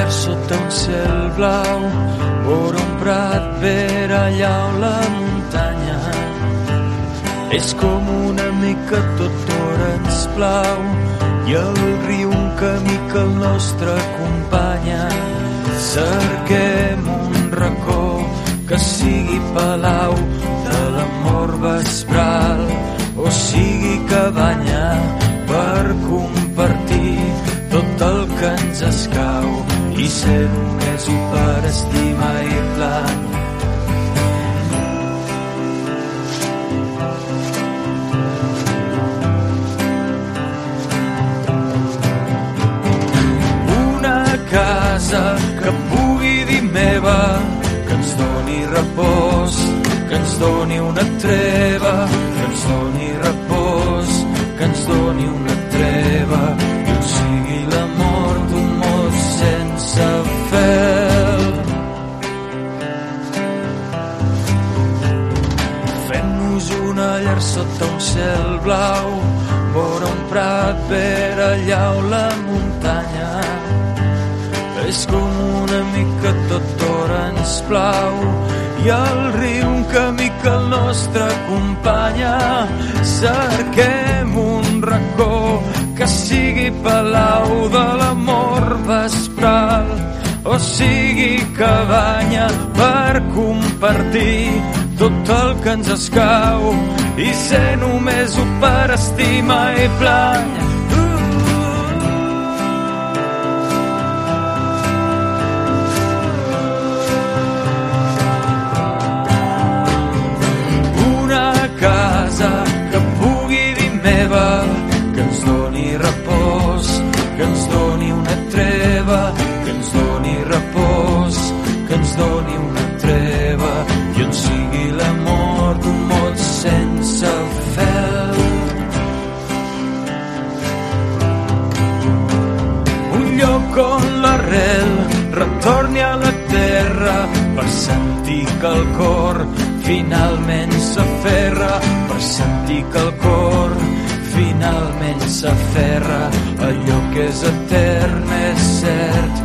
llar sota un cel blau, vora un prat ver allà on la muntanya. És com una mica tot d'hora ens plau, i el riu un camí que el nostre acompanya. Cerquem un racó que sigui palau de l'amor vespral, o sigui cabanya per compartir tot el que ens escau i ser només un per estimar i plany. Una casa que pugui dir meva, que ens doni repòs, que ens doni una treva, que ens doni repòs, que ens doni una treva, i on sigui l'amor d'un mot sense fel. Fem-nos una llar sota un cel blau, vora un prat ver allà on la muntanya. És com una mica tot d'hora ens plau, i el riu un camí que el nostre acompanya. Cerquem un racó que sigui palau de l'amor vespral, o sigui cabanya per compartir tot el que ens escau i ser només un per estimar i plany. Que pugui dir meva, que ens doni repòs, que ens doni una treva, que ens doni repòs, que ens doni una treva, i on sigui l'amor d'un mot sense fel. Un lloc on l'arrel retorni a la terra per sentir que el cor finalment s'aferra, per sentir que el cor finalment s'aferra. Allò que és etern és cert,